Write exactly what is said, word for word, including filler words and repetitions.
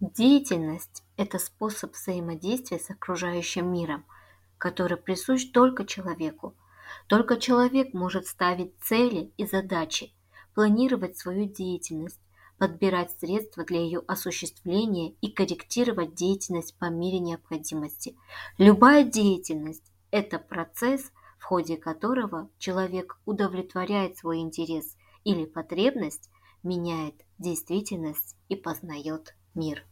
Деятельность– это способ взаимодействия с окружающим миром, который присущ только человеку. Только человек может ставить цели и задачи, планировать свою деятельность, подбирать средства для ее осуществления и корректировать деятельность по мере необходимости. Любая деятельность– это процесс, в ходе которого человек удовлетворяет свой интерес или потребность, меняет действительность и познает мир.